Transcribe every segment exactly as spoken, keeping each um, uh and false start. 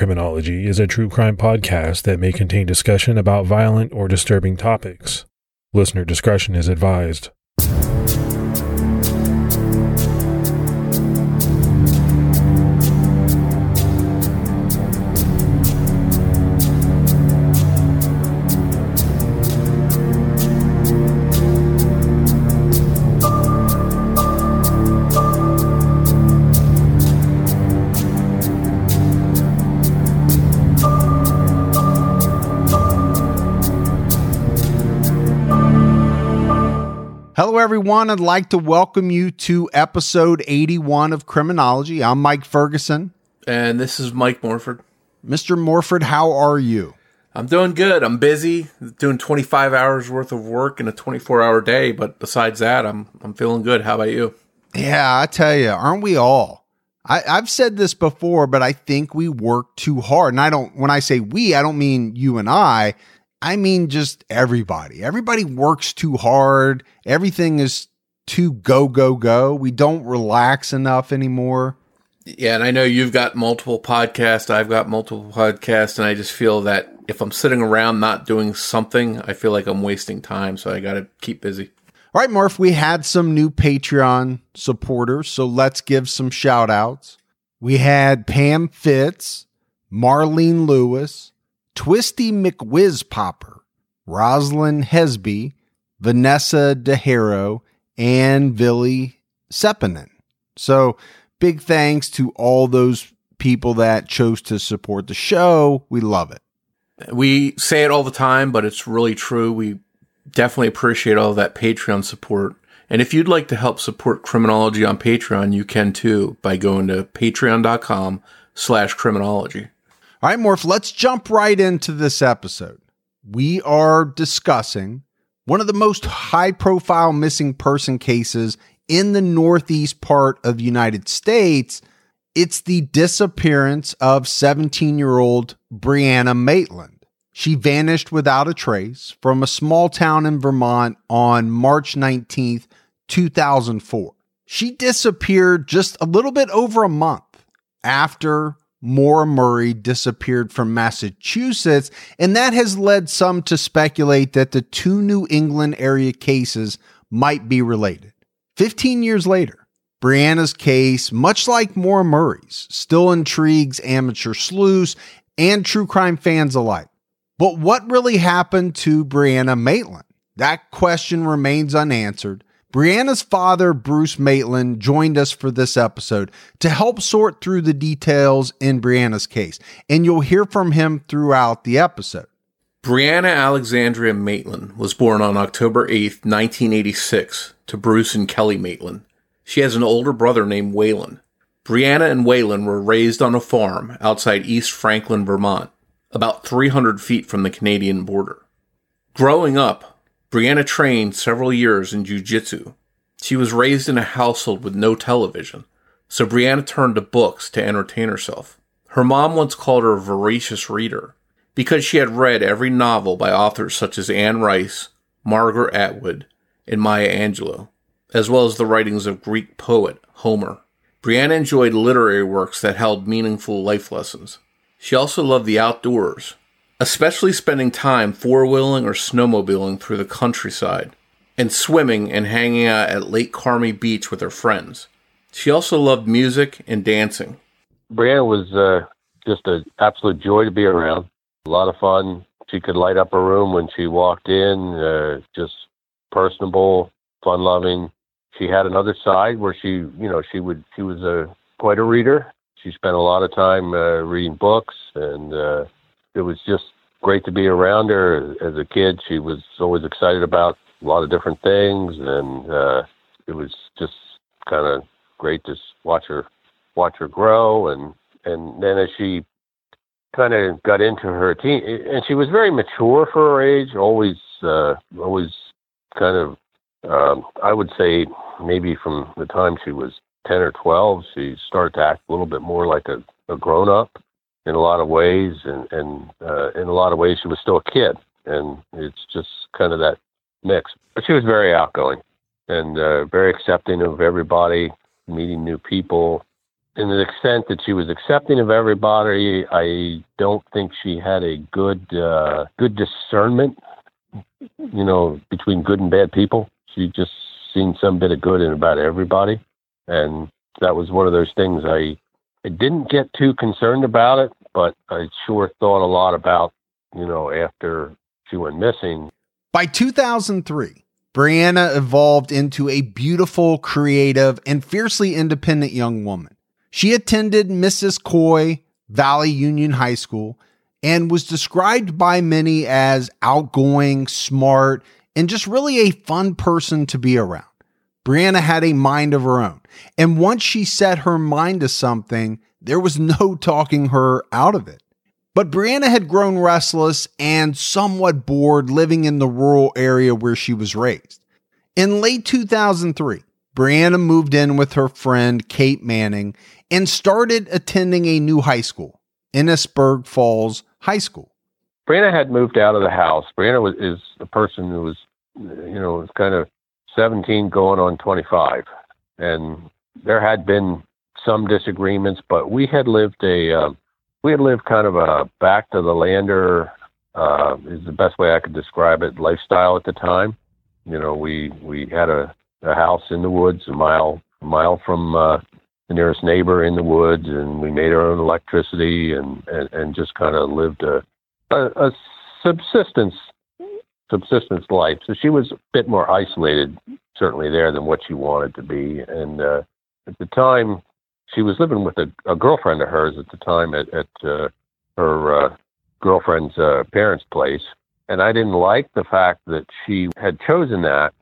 Criminology is a true crime podcast that may contain discussion about violent or disturbing topics. Listener discretion is advised. Hello, everyone. I'd like to welcome you to episode eighty-one of Criminology. I'm Mike Ferguson. And this is Mike Morford. Mister Morford, how are you? I'm doing good. I'm busy, doing twenty-five hours worth of work in a twenty-four hour day. But besides that, I'm I'm feeling good. How about you? Yeah, I tell you, aren't we all? I, I've said this before, but I think we work too hard. And I don't, when I say we, I don't mean you and I. I mean, just everybody. Everybody works too hard. Everything is too go, go, go. We don't relax enough anymore. Yeah, and I know you've got multiple podcasts. I've got multiple podcasts, and I just feel that if I'm sitting around not doing something, I feel like I'm wasting time, so I got to keep busy. All right, Murph, we had some new Patreon supporters, so let's give some shout-outs. We had Pam Fitz, Marlene Lewis, Twisty McWhizpopper, Rosalind Hesby, Vanessa DeHaro, and Billy Sepinen. So big thanks to all those people that chose to support the show. We love it. We say it all the time, but it's really true. We definitely appreciate all that Patreon support. And if you'd like to help support Criminology on Patreon, you can too by going to patreon.com slash criminology. All right, Morph, let's jump right into this episode. We are discussing one of the most high-profile missing person cases in the northeast part of the United States. It's the disappearance of seventeen-year-old Brianna Maitland. She vanished without a trace from a small town in Vermont on March nineteenth, two thousand four. She disappeared just a little bit over a month after Maura Murray disappeared from Massachusetts, and that has led some to speculate that the two New England area cases might be related. Fifteen years later, Brianna's case, much like Maura Murray's, still intrigues amateur sleuths and true crime fans alike. But what really happened to Brianna Maitland? That question remains unanswered. Brianna's father, Bruce Maitland, joined us for this episode to help sort through the details in Brianna's case, and you'll hear from him throughout the episode. Brianna Alexandria Maitland was born on October eighth, nineteen eighty-six, to Bruce and Kelly Maitland. She has an older brother named Waylon. Brianna and Waylon were raised on a farm outside East Franklin, Vermont, about three hundred feet from the Canadian border. Growing up, Brianna trained several years in jiu-jitsu. She was raised in a household with no television, so Brianna turned to books to entertain herself. Her mom once called her a voracious reader because she had read every novel by authors such as Anne Rice, Margaret Atwood, and Maya Angelou, as well as the writings of Greek poet Homer. Brianna enjoyed literary works that held meaningful life lessons. She also loved the outdoors, especially spending time four-wheeling or snowmobiling through the countryside, and swimming and hanging out at Lake Carmi Beach with her friends. She also loved music and dancing. Brianna was uh, just an absolute joy to be around. A lot of fun. She could light up a room when she walked in, uh, just personable, fun-loving. She had another side where she, you know, she would, she was a, quite a reader. She spent a lot of time uh, reading books, and uh, it was just great to be around her. As a kid, she was always excited about a lot of different things, and uh, it was just kind of great to watch her watch her grow. And, and then as she kind of got into her teen, and she was very mature for her age, always uh, always kind of, um, I would say maybe from the time she was ten or twelve, she started to act a little bit more like a, a grown-up in a lot of ways, and, and uh, in a lot of ways she was still a kid, and it's just kind of that mix. But she was very outgoing and uh, very accepting of everybody, meeting new people, in the extent that she was accepting of everybody, I don't think she had a good uh, good discernment, you know, between good and bad people. She just seen some bit of good in about everybody. And that was one of those things I, I didn't get too concerned about it, but I sure thought a lot about, you know, after she went missing. By two thousand three, Brianna evolved into a beautiful, creative, and fiercely independent young woman. She attended Missus Coy Valley Union High School and was described by many as outgoing, smart, and just really a fun person to be around. Brianna had a mind of her own, and once she set her mind to something, there was no talking her out of it. But Brianna had grown restless and somewhat bored living in the rural area where she was raised. In late two thousand three, Brianna moved in with her friend Kate Manning and started attending a new high school, Enosburg Falls High School. Brianna had moved out of the house. Brianna was, is a person who was, you know, was kind of seventeen going on twenty-five. And there had been some disagreements, but we had lived a, uh, we had lived kind of a back to the lander, uh, is the best way I could describe it, lifestyle at the time. You know, we, we had a, a house in the woods, a mile, a mile from, uh, the nearest neighbor in the woods, and we made our own electricity and, and, and just kind of lived a, a, a subsistence, subsistence life. So she was a bit more isolated, certainly there, than what she wanted to be. And, uh, at the time, she was living with a, a girlfriend of hers at the time at, at uh, her uh, girlfriend's uh, parents' place. And I didn't like the fact that she had chosen that.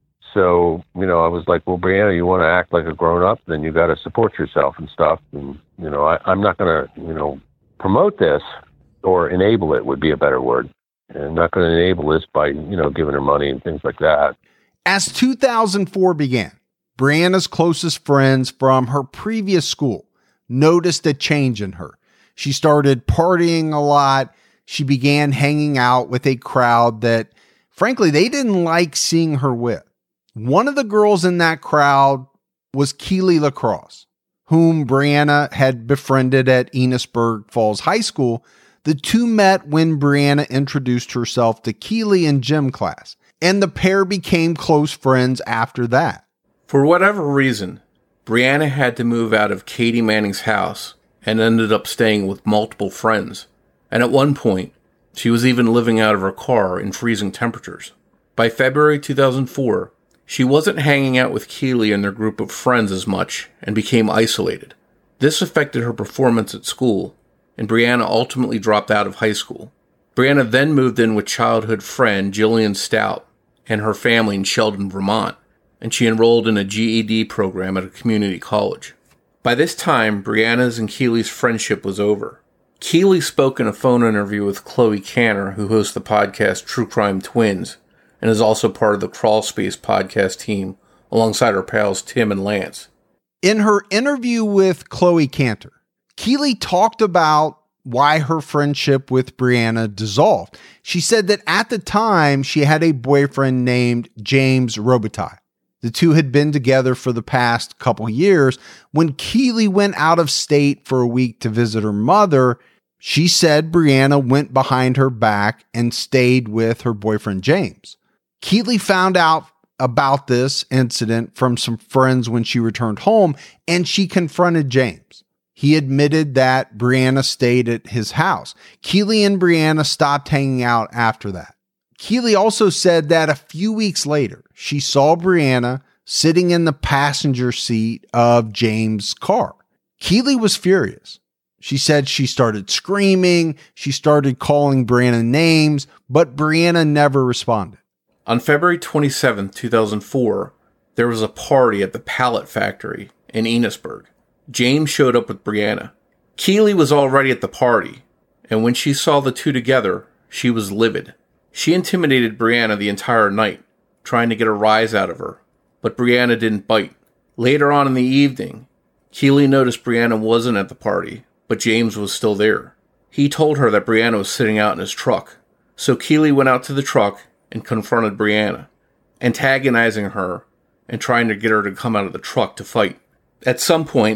So, you know, I was like, well, Brianna, you want to act like a grown-up, then you got to support yourself and stuff. And, you know, I, I'm not going to, you know, promote this, or enable it would be a better word. And I'm not going to enable this by, you know, giving her money and things like that. As two thousand four began, Brianna's closest friends from her previous school noticed a change in her. She started partying a lot. She began hanging out with a crowd that, frankly, they didn't like seeing her with. One of the girls in that crowd was Keely LaCrosse, whom Brianna had befriended at Enosburg Falls High School. The two met when Brianna introduced herself to Keely in gym class, and the pair became close friends after that. For whatever reason, Brianna had to move out of Katie Manning's house and ended up staying with multiple friends. And at one point, she was even living out of her car in freezing temperatures. By February two thousand four, she wasn't hanging out with Keely and their group of friends as much and became isolated. This affected her performance at school, and Brianna ultimately dropped out of high school. Brianna then moved in with childhood friend Jillian Stout and her family in Sheldon, Vermont, and she enrolled in a G E D program at a community college. By this time, Brianna's and Keely's friendship was over. Keely spoke in a phone interview with Chloe Canner, who hosts the podcast True Crime Twins, and is also part of the Crawl Space podcast team, alongside her pals Tim and Lance. In her interview with Chloe Cantor, Keely talked about why her friendship with Brianna dissolved. She said that at the time, she had a boyfriend named James Robitaille. The two had been together for the past couple years. When Keely went out of state for a week to visit her mother, she said Brianna went behind her back and stayed with her boyfriend James. Keely found out about this incident from some friends when she returned home, and she confronted James. He admitted that Brianna stayed at his house. Keely and Brianna stopped hanging out after that. Keely also said that a few weeks later, she saw Brianna sitting in the passenger seat of James' car. Keely was furious. She said she started screaming. She started calling Brianna names, but Brianna never responded. On February twenty-seventh, two thousand four, there was a party at the Pallet Factory in Enosburg. James showed up with Brianna. Keely was already at the party, and when she saw the two together, she was livid. She intimidated Brianna the entire night, trying to get a rise out of her, but Brianna didn't bite. Later on in the evening, Keely noticed Brianna wasn't at the party, but James was still there. He told her that Brianna was sitting out in his truck, so Keely went out to the truck and confronted Brianna, antagonizing her and trying to get her to come out of the truck to fight. At some point,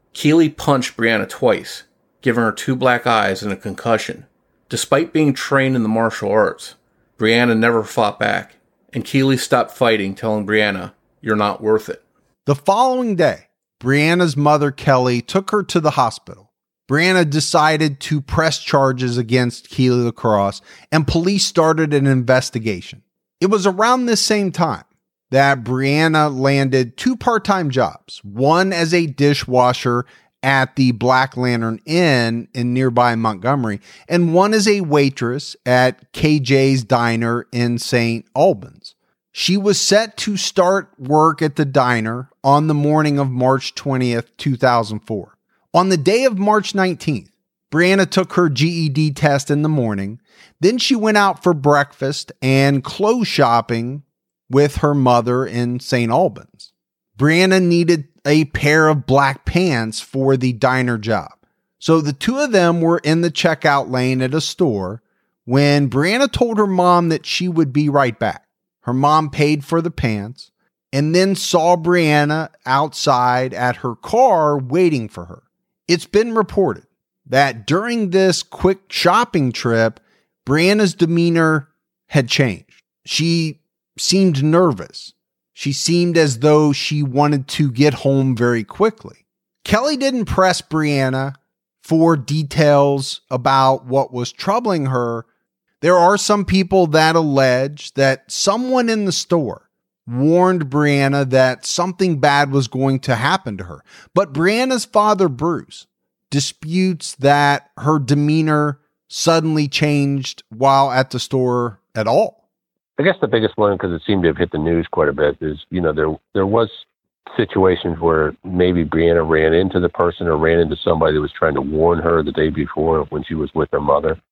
Keeley punched Brianna twice, giving her two black eyes and a concussion. Despite being trained in the martial arts, Brianna never fought back, and Keeley stopped fighting, telling Brianna, "You're not worth it." The following day, Brianna's mother, Kelly, took her to the hospital. Brianna decided to press charges against Keeley LaCrosse, and police started an investigation. It was around this same time that Brianna landed two part-time jobs, one as a dishwasher at the Black Lantern Inn in nearby Montgomery, and one as a waitress at K J's Diner in Saint Albans. She was set to start work at the diner on the morning of March twentieth, two thousand four. On the day of March nineteenth, Brianna took her G E D test in the morning. Then she went out for breakfast and clothes shopping with her mother in Saint Albans. Brianna needed a pair of black pants for the diner job. So the two of them were in the checkout lane at a store when Brianna told her mom that she would be right back. Her mom paid for the pants and then saw Brianna outside at her car waiting for her. It's been reported that during this quick shopping trip, Brianna's demeanor had changed. She seemed nervous. She seemed as though she wanted to get home very quickly. Kelly didn't press Brianna for details about what was troubling her. There are some people that allege that someone in the store warned Brianna that something bad was going to happen to her. But Brianna's father, Bruce, disputes that her demeanor suddenly changed while at the store at all. I guess the biggest one, because it seemed to have hit the news quite a bit, is, you know, there there was situations where maybe Brianna ran into the person or ran into somebody that was trying to warn her the day before when she was with her mother.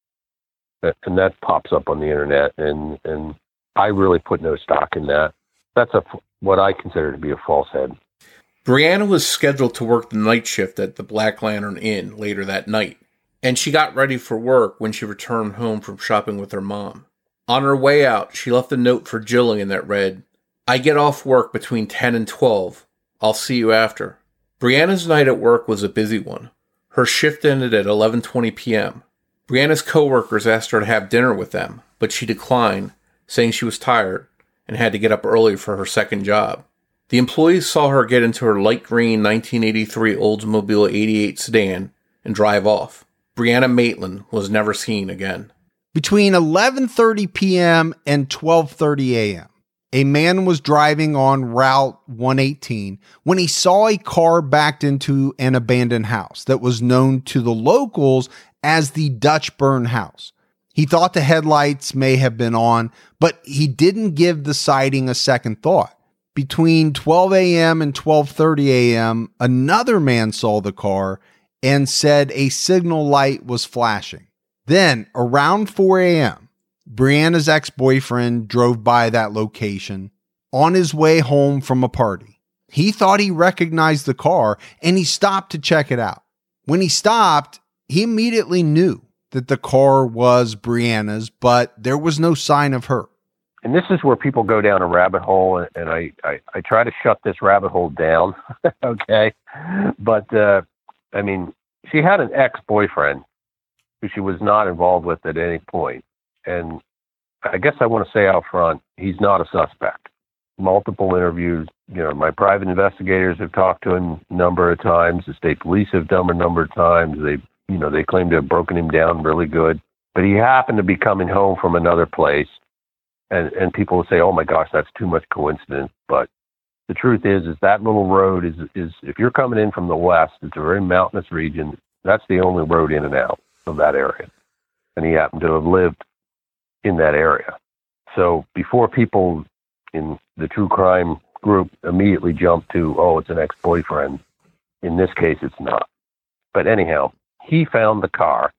And that pops up on the internet, and, and I really put no stock in that. That's a, what I consider to be a false head. Brianna was scheduled to work the night shift at the Black Lantern Inn later that night, and she got ready for work when she returned home from shopping with her mom. On her way out, she left a note for Jillian that read, "I get off work between ten and twelve. I'll see you after." Brianna's night at work was a busy one. Her shift ended at eleven twenty p.m. Brianna's coworkers asked her to have dinner with them, but she declined, saying she was tired and had to get up early for her second job. The employees saw her get into her light green nineteen eighty-three Oldsmobile eighty-eight sedan and drive off. Brianna Maitland was never seen again. Between eleven thirty p.m. and twelve thirty a.m., a man was driving on Route one eighteen when he saw a car backed into an abandoned house that was known to the locals as the Dutch Burn House. He thought the headlights may have been on, but he didn't give the sighting a second thought. Between twelve a.m. and twelve thirty a.m., another man saw the car and said a signal light was flashing. Then, around four a.m., Brianna's ex-boyfriend drove by that location on his way home from a party. He thought he recognized the car, and he stopped to check it out. When he stopped, he immediately knew that the car was Brianna's, but there was no sign of her. And this is where people go down a rabbit hole, and I, I, I try to shut this rabbit hole down, okay? But, uh, I mean, she had an ex-boyfriend who she was not involved with at any point. And I guess I want to say out front, he's not a suspect. Multiple interviews, you know, my private investigators have talked to him a number of times. The state police have done him a number of times. They, you know, they claim to have broken him down really good. But he happened to be coming home from another place. And, and people will say, oh my gosh, that's too much coincidence. But the truth is, is that little road is, is, if you're coming in from the west, it's a very mountainous region. That's the only road in and out of that area. And he happened to have lived in that area. So before people in the true crime group immediately jump to, oh, it's an ex-boyfriend, in this case, it's not. But anyhow, he found the car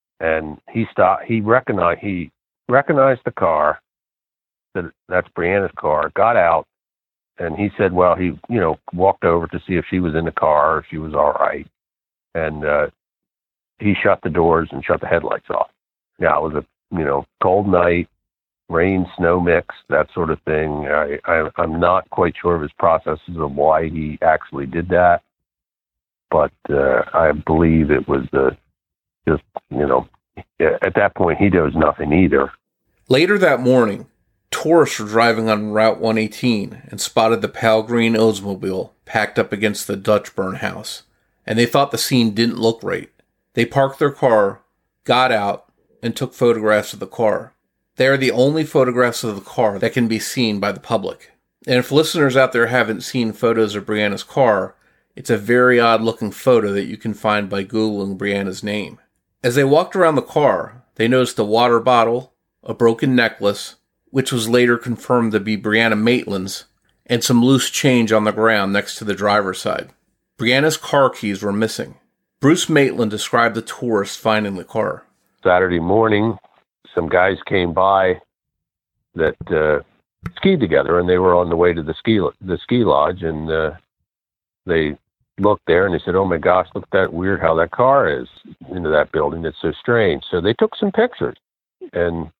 and he stopped, he recognized, he recognized the car, that that's Brianna's car, got out, and he said, well, he, you know, walked over to see if she was in the car, if she was all right. And, uh, he shut the doors and shut the headlights off. Now, it was a, you know, cold night, rain, snow mix, that sort of thing. I, I, I'm not quite sure of his processes of why he actually did that. but uh, I believe it was uh, just, you know, at that point, he does nothing either. Later that morning, tourists were driving on Route one eighteen and spotted the pale green Oldsmobile packed up against the Dutchburn house, and they thought the scene didn't look right. They parked their car, got out, and took photographs of the car. They are the only photographs of the car that can be seen by the public. And if listeners out there haven't seen photos of Brianna's car, it's a very odd-looking photo that you can find by Googling Brianna's name. As they walked around the car, they noticed a water bottle, a broken necklace, which was later confirmed to be Brianna Maitland's, and some loose change on the ground next to the driver's side. Brianna's car keys were missing. Bruce Maitland described the tourists finding the car. Saturday morning, some guys came by that uh, skied together, and they were on the way to the ski the ski lodge, and uh, they looked there and they said, "Oh my gosh, look at that weird how that car is into that building. It's so strange." So they took some pictures, and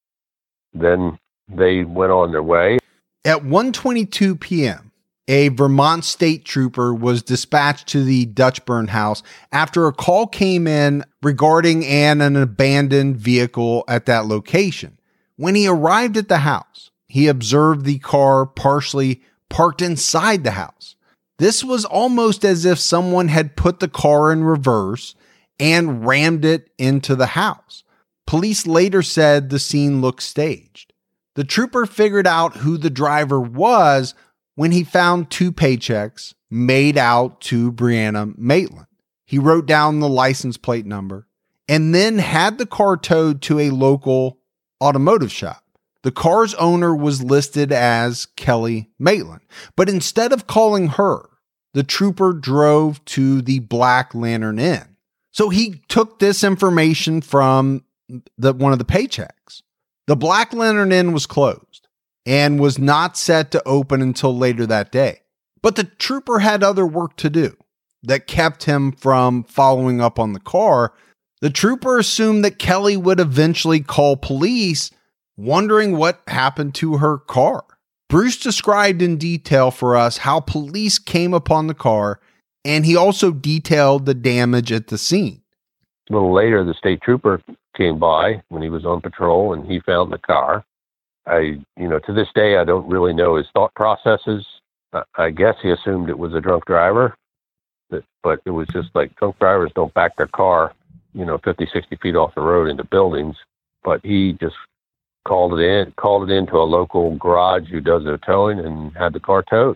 then they went on their way. At one twenty-two p.m., a Vermont state trooper was dispatched to the Dutchburn house after a call came in regarding an, an abandoned vehicle at that location. When he arrived at the house, he observed the car partially parked inside the house. This was almost as if someone had put the car in reverse and rammed it into the house. Police later said the scene looked staged. The trooper figured out who the driver was when he found two paychecks made out to Brianna Maitland. He wrote down the license plate number and then had the car towed to a local automotive shop. The car's owner was listed as Kelly Maitland, but instead of calling her, the trooper drove to the Black Lantern Inn. So he took this information from the one of the paychecks. The Black Lantern Inn was closed and was not set to open until later that day. But the trooper had other work to do that kept him from following up on the car. The trooper assumed that Kelly would eventually call police, wondering what happened to her car. Bruce described in detail for us how police came upon the car, and he also detailed the damage at the scene. A little later, the state trooper came by when he was on patrol, and he found the car. I, you know, to this day, I don't really know his thought processes. I guess he assumed it was a drunk driver, but it was just like drunk drivers don't back their car, you know, fifty, sixty feet off the road into buildings. But he just called it in, called it into a local garage who does their towing, and had the car towed.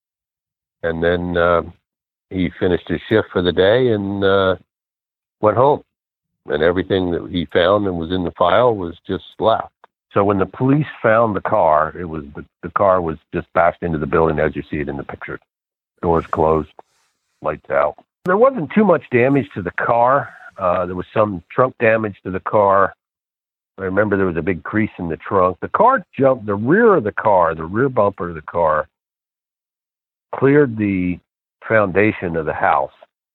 And then uh, he finished his shift for the day and uh, went home. And everything that he found and was in the file was just left. So when the police found the car, it was the, the car was just bashed into the building as you see it in the picture. Doors closed, lights out. There wasn't too much damage to the car. Uh, there was some trunk damage to the car. I remember there was a big crease in the trunk. The car jumped, the rear of the car, the rear bumper of the car, cleared the foundation of the house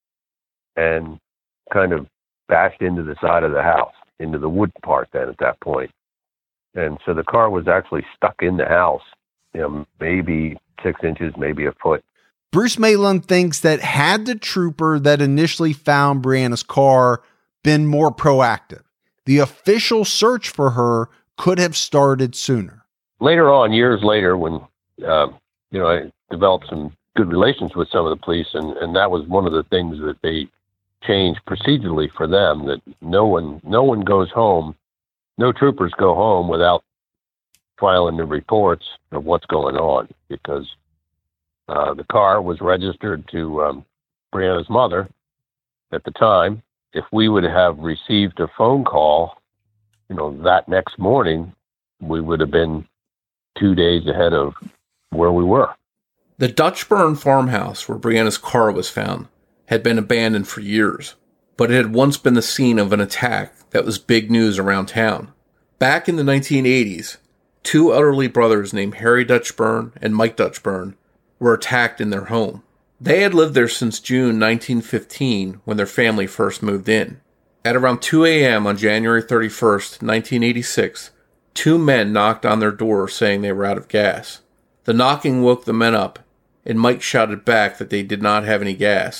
and kind of bashed into the side of the house, into the wood part then at that point. And so the car was actually stuck in the house, you know, maybe six inches, maybe a foot. Bruce Maitland thinks that had the trooper that initially found Brianna's car been more proactive, the official search for her could have started sooner. Later on, years later, when, um, you know, I developed some good relations with some of the police, and, and that was one of the things that they changed procedurally for them, that no one, no one goes home, no troopers go home without filing the reports of what's going on, because uh, the car was registered to um, Brianna's mother at the time. If we would have received a phone call, you know, that next morning, we would have been two days ahead of where we were. The Dutchburn farmhouse where Brianna's car was found had been abandoned for years, but it had once been the scene of an attack that was big news around town. Back in the nineteen eighties, two elderly brothers named Harry Dutchburn and Mike Dutchburn were attacked in their home. They had lived there since June nineteen fifteen when their family first moved in. At around two a.m. on January thirty-first, nineteen eighty-six, two men knocked on their door saying they were out of gas. The knocking woke the men up, and Mike shouted back that they did not have any gas.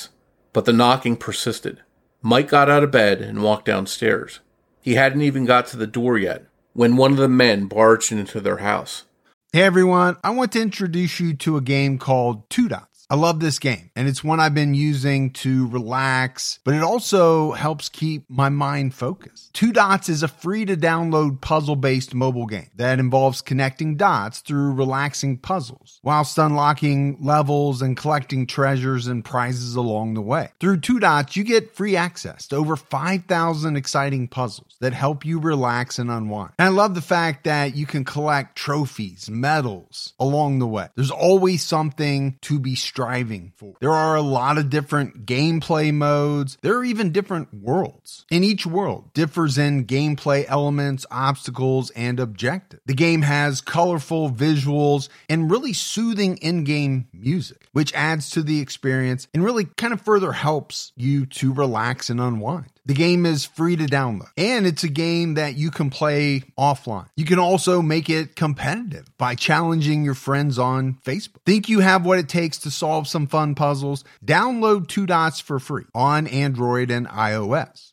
but the knocking persisted. Mike got out of bed and walked downstairs. He hadn't even got to the door yet when one of the men barged into their house. Hey everyone, I want to introduce you to a game called Two Dots. I love this game, and it's one I've been using to relax, but it also helps keep my mind focused. Two Dots is a free-to-download puzzle-based mobile game that involves connecting dots through relaxing puzzles, whilst unlocking levels and collecting treasures and prizes along the way. Through Two Dots, you get free access to over five thousand exciting puzzles that help you relax and unwind. And I love the fact that you can collect trophies, medals along the way. There's always something to be striving for. There are a lot of different gameplay modes. There are even different worlds. And each world differs in gameplay elements, obstacles, and objectives. The game has colorful visuals and really soothing in-game music, which adds to the experience and really kind of further helps you to relax and unwind. The game is free to download, and it's a game that you can play offline. You can also make it competitive by challenging your friends on Facebook. Think you have what it takes to solve some fun puzzles? Download Two Dots for free on Android and iOS.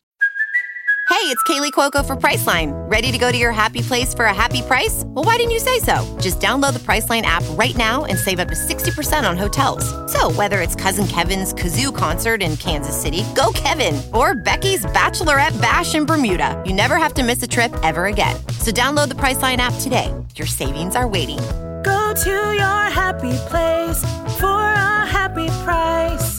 Hey, it's Kaylee Cuoco for Priceline. Ready to go to your happy place for a happy price? Well, why didn't you say so? Just download the Priceline app right now and save up to sixty percent on hotels. So whether it's Cousin Kevin's Kazoo Concert in Kansas City, go Kevin, or Becky's Bachelorette Bash in Bermuda, you never have to miss a trip ever again. So download the Priceline app today. Your savings are waiting. Go to your happy place for a happy price.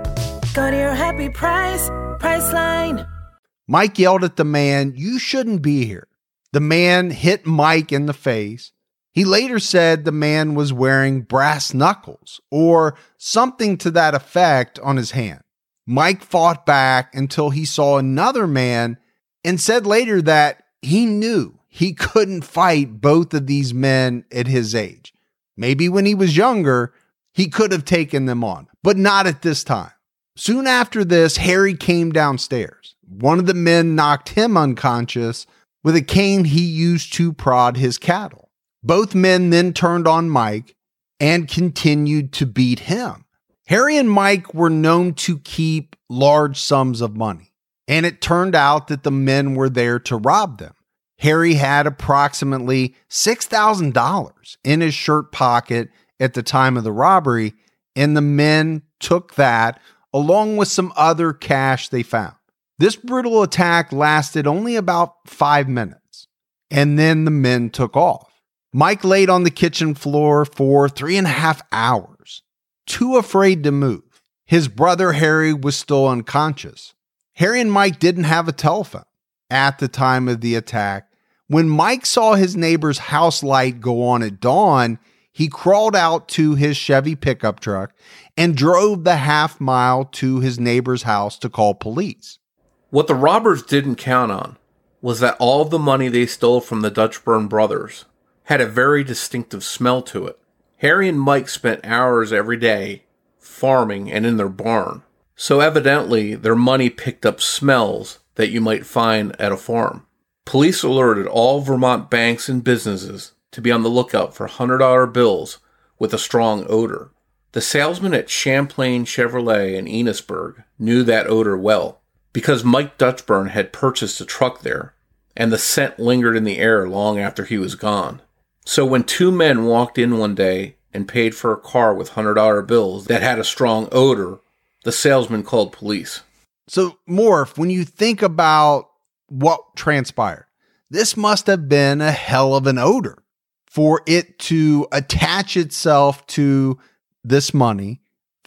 Go to your happy price, Priceline. Mike yelled at the man, "You shouldn't be here." The man hit Mike in the face. He later said the man was wearing brass knuckles or something to that effect on his hand. Mike fought back until he saw another man and said later that he knew he couldn't fight both of these men at his age. Maybe when he was younger, he could have taken them on, but not at this time. Soon after this, Harry came downstairs. One of the men knocked him unconscious with a cane he used to prod his cattle. Both men then turned on Mike and continued to beat him. Harry and Mike were known to keep large sums of money, and it turned out that the men were there to rob them. Harry had approximately six thousand dollars in his shirt pocket at the time of the robbery, and the men took that along with some other cash they found. This brutal attack lasted only about five minutes, and then the men took off. Mike laid on the kitchen floor for three and a half hours, too afraid to move. His brother Harry was still unconscious. Harry and Mike didn't have a telephone at the time of the attack. When Mike saw his neighbor's house light go on at dawn, he crawled out to his Chevy pickup truck and drove the half mile to his neighbor's house to call police. What the robbers didn't count on was that all the money they stole from the Dutchburn brothers had a very distinctive smell to it. Harry and Mike spent hours every day farming and in their barn, so evidently their money picked up smells that you might find at a farm. Police alerted all Vermont banks and businesses to be on the lookout for one hundred dollar bills with a strong odor. The salesman at Champlain Chevrolet in Enosburg knew that odor well, because Mike Dutchburn had purchased a truck there, and the scent lingered in the air long after he was gone. So when two men walked in one day and paid for a car with one hundred dollar bills that had a strong odor, the salesman called police. So, Morph, when you think about what transpired, this must have been a hell of an odor for it to attach itself to this money,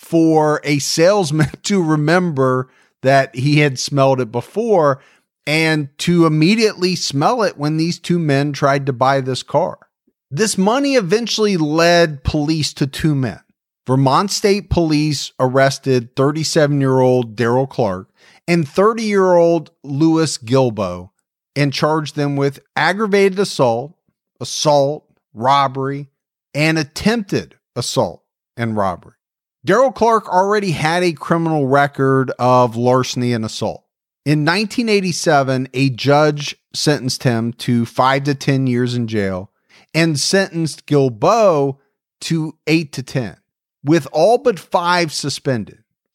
for a salesman to remember that he had smelled it before, and to immediately smell it when these two men tried to buy this car. This money eventually led police to two men. Vermont State Police arrested thirty-seven-year-old Daryl Clark and thirty-year-old Louis Gilbo and charged them with aggravated assault, assault, robbery, and attempted assault and robbery. Daryl Clark already had a criminal record of larceny and assault. In nineteen eighty-seven, a judge sentenced him to five to ten years in jail and sentenced Gilbo to eight to ten, with all but five suspended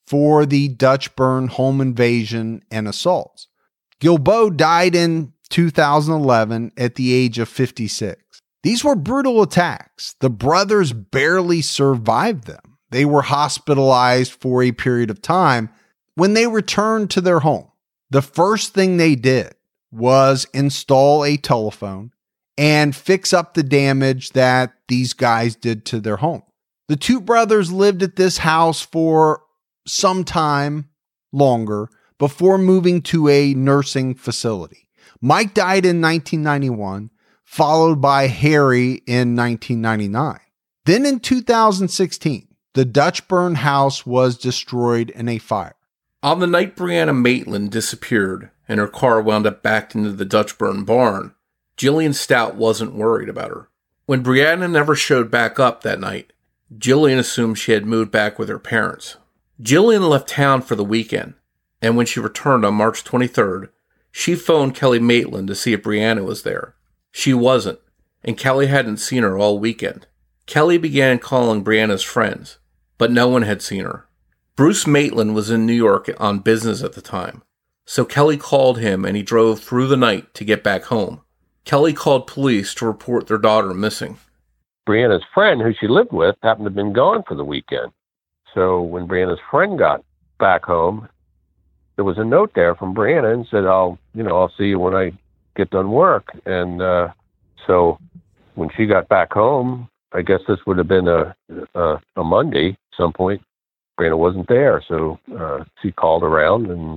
for the Dutchburn home invasion and assaults. Guilbeault died in two thousand eleven at the age of fifty-six. These were brutal attacks. The brothers barely survived them. They were hospitalized for a period of time. When they returned to their home, the first thing they did was install a telephone and fix up the damage that these guys did to their home. The two brothers lived at this house for some time longer before moving to a nursing facility. Mike died in nineteen ninety-one, followed by Harry in nineteen ninety-nine. Then in two thousand sixteen, the Dutchburn house was destroyed in a fire. On the night Brianna Maitland disappeared and her car wound up backed into the Dutchburn barn, Jillian Stout wasn't worried about her. When Brianna never showed back up that night, Jillian assumed she had moved back with her parents. Jillian left town for the weekend, and when she returned on March twenty-third, she phoned Kelly Maitland to see if Brianna was there. She wasn't, and Kelly hadn't seen her all weekend. Kelly began calling Brianna's friends, but no one had seen her. Bruce Maitland was in New York on business at the time, so Kelly called him and he drove through the night to get back home. Kelly called police to report their daughter missing. Brianna's friend, who she lived with, happened to have been gone for the weekend. So when Brianna's friend got back home, there was a note there from Brianna and said, I'll, you know, I'll see you when I get done work. And uh, so when she got back home, I guess this would have been a, a, a Monday at some point. Brianna wasn't there. So uh, she called around, and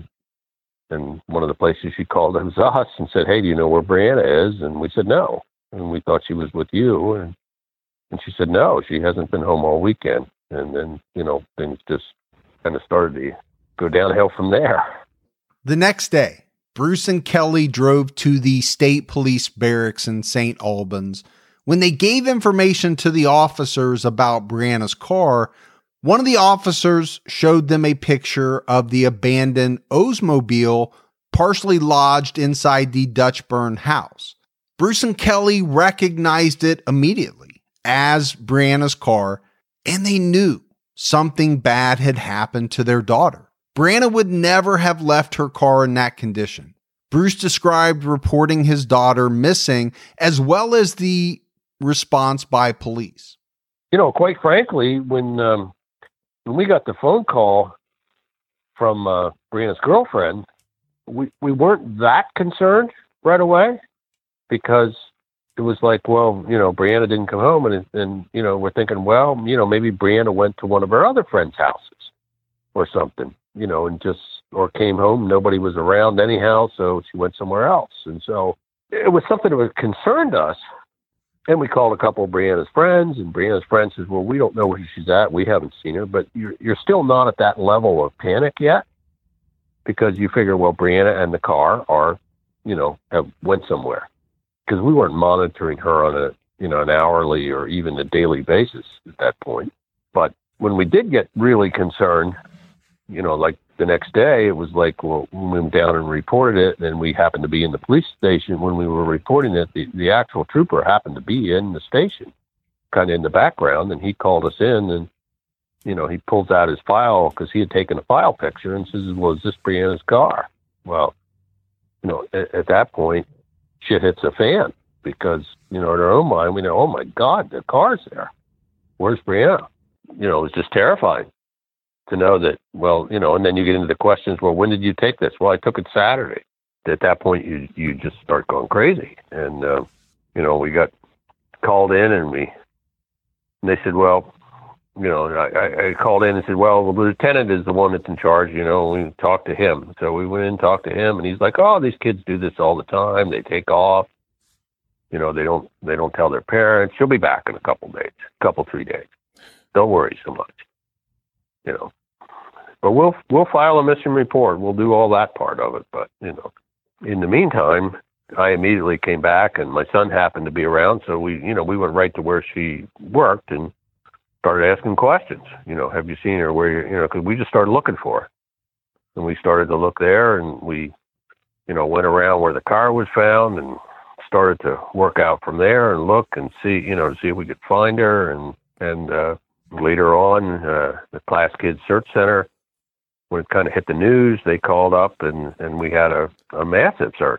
and one of the places she called was us and said, hey, do you know where Brianna is? And we said, no. And we thought she was with you. And, and she said, no, she hasn't been home all weekend. And then, you know, things just kind of started to go downhill from there. The next day, Bruce and Kelly drove to the state police barracks in Saint Albans. When they gave information to the officers about Brianna's car, one of the officers showed them a picture of the abandoned Oldsmobile partially lodged inside the Dutchburn house. Bruce and Kelly recognized it immediately as Brianna's car, and they knew something bad had happened to their daughter. Brianna would never have left her car in that condition. Bruce described reporting his daughter missing, as well as the response by police. You know, quite frankly, when um, when we got the phone call from uh, Brianna's girlfriend, we, we weren't that concerned right away, because it was like, well, you know, Brianna didn't come home, and, and, you know, we're thinking, well, you know, maybe Brianna went to one of her other friends' houses or something, you know, and just, or came home, nobody was around anyhow, so she went somewhere else. And so it was something that was concerned us. And we called a couple of Brianna's friends, and Brianna's friend says, well, we don't know where she's at. We haven't seen her, but you're, you're still not at that level of panic yet, because you figure, well, Brianna and the car are, you know, have went somewhere, because we weren't monitoring her on a, you know, an hourly or even a daily basis at that point. But when we did get really concerned, you know, like the next day, it was like, well, we went down and reported it, and we happened to be in the police station when we were reporting it. The, the actual trooper happened to be in the station, kind of in the background, and he called us in, and, you know, he pulls out his file, because he had taken a file picture, and says, well, is this Brianna's car? Well, you know, at, at that point, shit hits a fan, because, you know, in our own mind, we know, oh my God, the car's there. Where's Brianna? You know, it was just terrifying to know that, well, you know, and then you get into the questions, well, when did you take this? Well, I took it Saturday. At that point, you you just start going crazy. And, uh, you know, we got called in, and we, and they said, well, you know, I, I called in and said, well, the lieutenant is the one that's in charge, you know, we talked to him. So we went in and talked to him, and he's like, oh, these kids do this all the time. They take off. You know, they don't, they don't tell their parents. She'll be back in a couple days, a couple, three days. Don't worry so much. You know, but we'll we'll file a missing report. We'll do all that part of it. But, you know, in the meantime, I immediately came back, and my son happened to be around. So we, you know, we went right to where she worked and started asking questions. You know, have you seen her? Where you, you know, because we just started looking for her, and we started to look there, and we, you know, went around where the car was found and started to work out from there and look and see, you know, to see if we could find her. And and uh, later on, uh, the Class Kids Search Center when it kind of hit the news, they called up and, and we had a, a massive search.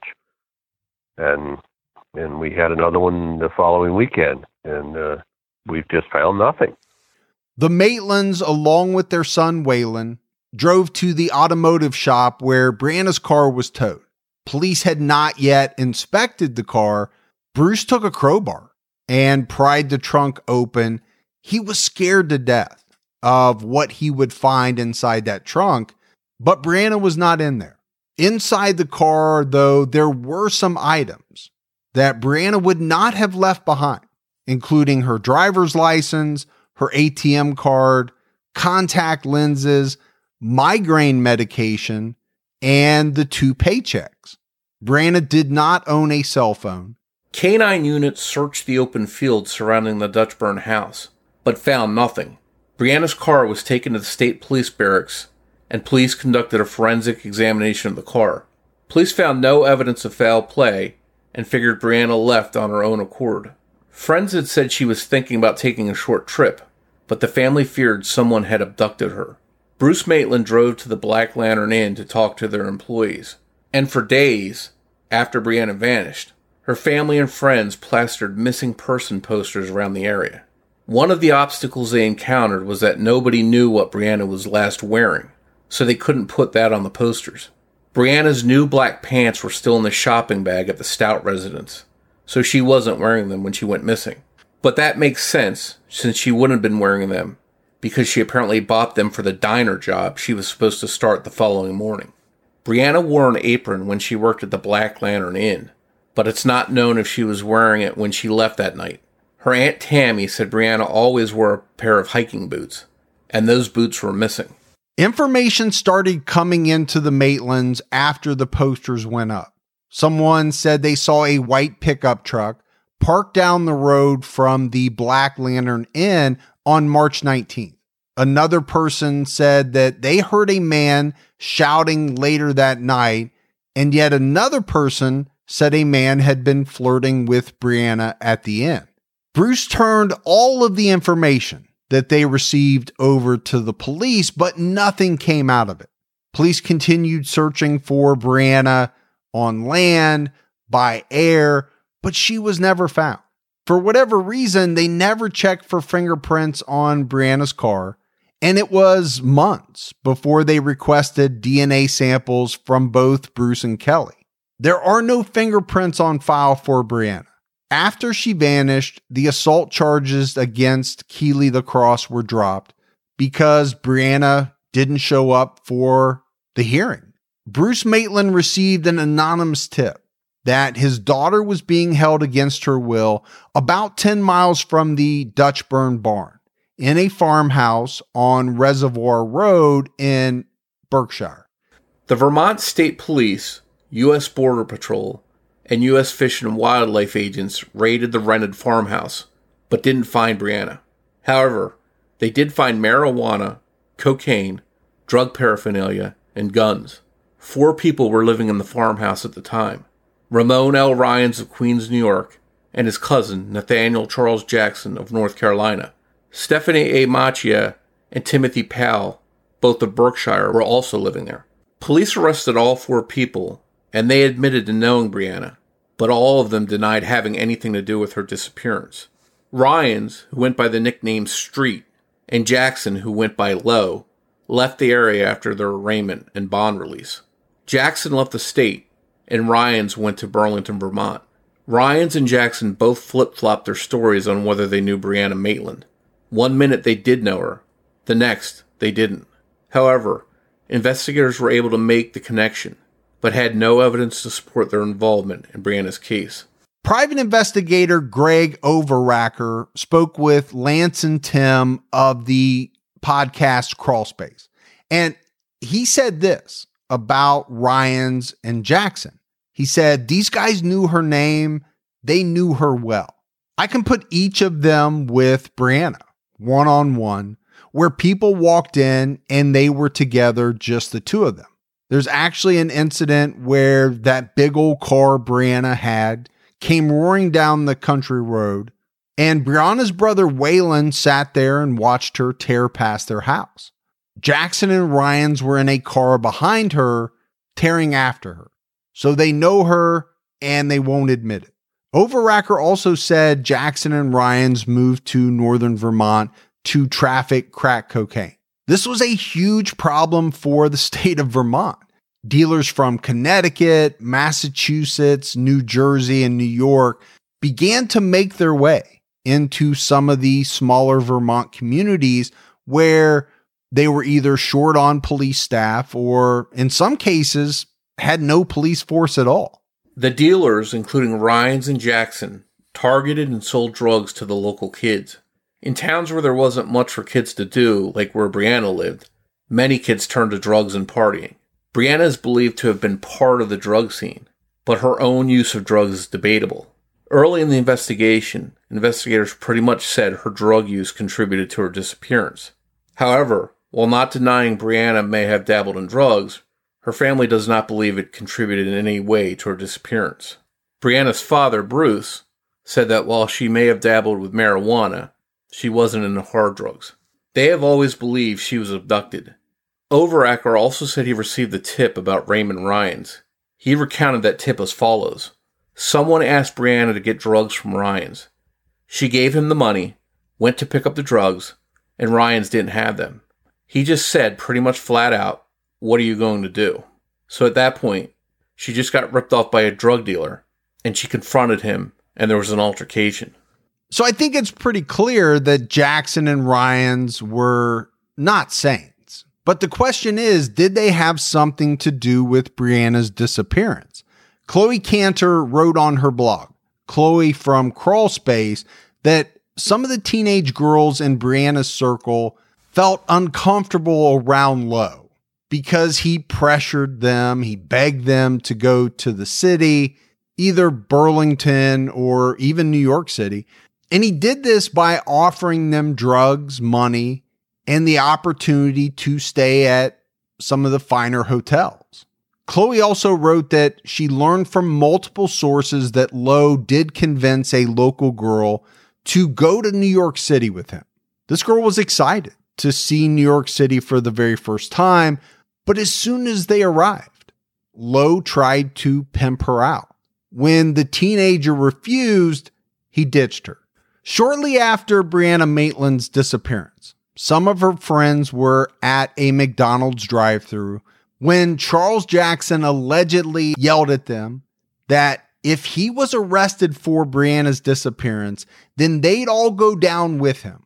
And and we had another one the following weekend, and uh, we've just found nothing. The Maitlands, along with their son Waylon, drove to the automotive shop where Brianna's car was towed. Police had not yet inspected the car. Bruce took a crowbar and pried the trunk open. He was scared to death of what he would find inside that trunk, but Brianna was not in there. Inside the car, though, there were some items that Brianna would not have left behind, including her driver's license, her A T M card, contact lenses, migraine medication, and the two paychecks. Brianna did not own a cell phone. Canine units searched the open field surrounding the Dutchburn house, but found nothing. Brianna's car was taken to the state police barracks, and police conducted a forensic examination of the car. Police found no evidence of foul play and figured Brianna left on her own accord. Friends had said she was thinking about taking a short trip, but the family feared someone had abducted her. Bruce Maitland drove to the Black Lantern Inn to talk to their employees, and for days after Brianna vanished, her family and friends plastered missing person posters around the area. One of the obstacles they encountered was that nobody knew what Brianna was last wearing, so they couldn't put that on the posters. Brianna's new black pants were still in the shopping bag at the Stout residence, so she wasn't wearing them when she went missing. But that makes sense, since she wouldn't have been wearing them, because she apparently bought them for the diner job she was supposed to start the following morning. Brianna wore an apron when she worked at the Black Lantern Inn, but it's not known if she was wearing it when she left that night. Her Aunt Tammy said Brianna always wore a pair of hiking boots, and those boots were missing. Information started coming into the Maitlands after the posters went up. Someone said they saw a white pickup truck parked down the road from the Black Lantern Inn on March nineteenth. Another person said that they heard a man shouting later that night, and yet another person said a man had been flirting with Brianna at the inn. Bruce turned all of the information that they received over to the police, but nothing came out of it. Police continued searching for Brianna on land, by air, but she was never found. For whatever reason, they never checked for fingerprints on Brianna's car, and it was months before they requested D N A samples from both Bruce and Kelly. There are no fingerprints on file for Brianna. After she vanished, the assault charges against Keely LaCrosse were dropped because Brianna didn't show up for the hearing. Bruce Maitland received an anonymous tip that his daughter was being held against her will about ten miles from the Dutchburn barn in a farmhouse on Reservoir Road in Berkshire. The Vermont State Police, U S Border Patrol, and U S Fish and Wildlife agents raided the rented farmhouse, but didn't find Brianna. However, they did find marijuana, cocaine, drug paraphernalia, and guns. Four people were living in the farmhouse at the time. Ramon L. Ryans of Queens, New York, and his cousin, Nathaniel Charles Jackson of North Carolina. Stephanie A. Machia and Timothy Powell, both of Berkshire, were also living there. Police arrested all four people, and they admitted to knowing Brianna, but all of them denied having anything to do with her disappearance. Ryans, who went by the nickname Street, and Jackson, who went by Low, left the area after their arraignment and bond release. Jackson left the state, and Ryans went to Burlington, Vermont. Ryans and Jackson both flip-flopped their stories on whether they knew Brianna Maitland. One minute they did know her, the next they didn't. However, investigators were able to make the connection, but had no evidence to support their involvement in Brianna's case. Private investigator Greg Overacker spoke with Lance and Tim of the podcast Crawlspace, and he said this about Ryans and Jackson. He said, these guys knew her name. They knew her well. I can put each of them with Brianna one-on-one, where people walked in and they were together, just the two of them. There's actually an incident where that big old car Brianna had came roaring down the country road, and Brianna's brother Waylon sat there and watched her tear past their house. Jackson and Ryans were in a car behind her, tearing after her. So they know her and they won't admit it. Overacker also said Jackson and Ryans moved to northern Vermont to traffic crack cocaine. This was a huge problem for the state of Vermont. Dealers from Connecticut, Massachusetts, New Jersey, and New York began to make their way into some of the smaller Vermont communities where they were either short on police staff or, in some cases, had no police force at all. The dealers, including Ryans and Jackson, targeted and sold drugs to the local kids. In towns where there wasn't much for kids to do, like where Brianna lived, many kids turned to drugs and partying. Brianna is believed to have been part of the drug scene, but her own use of drugs is debatable. Early in the investigation, investigators pretty much said her drug use contributed to her disappearance. However, while not denying Brianna may have dabbled in drugs, her family does not believe it contributed in any way to her disappearance. Brianna's father, Bruce, said that while she may have dabbled with marijuana, she wasn't into hard drugs. They have always believed she was abducted. Overacker also said he received a tip about Raymond Ryans. He recounted that tip as follows. Someone asked Brianna to get drugs from Ryans. She gave him the money, went to pick up the drugs, and Ryans didn't have them. He just said pretty much flat out, "What are you going to do?" So at that point, she just got ripped off by a drug dealer, and she confronted him, and there was an altercation. So I think it's pretty clear that Jackson and Ryans were not saints. But the question is, did they have something to do with Brianna's disappearance? Chloe Cantor wrote on her blog, Chloe from Crawl Space, that some of the teenage girls in Brianna's circle felt uncomfortable around Lowe because he pressured them, he begged them to go to the city, either Burlington or even New York City. And he did this by offering them drugs, money, and the opportunity to stay at some of the finer hotels. Chloe also wrote that she learned from multiple sources that Lowe did convince a local girl to go to New York City with him. This girl was excited to see New York City for the very first time, but as soon as they arrived, Lowe tried to pimp her out. When the teenager refused, he ditched her. Shortly after Brianna Maitland's disappearance, some of her friends were at a McDonald's drive-thru when Charles Jackson allegedly yelled at them that if he was arrested for Brianna's disappearance, then they'd all go down with him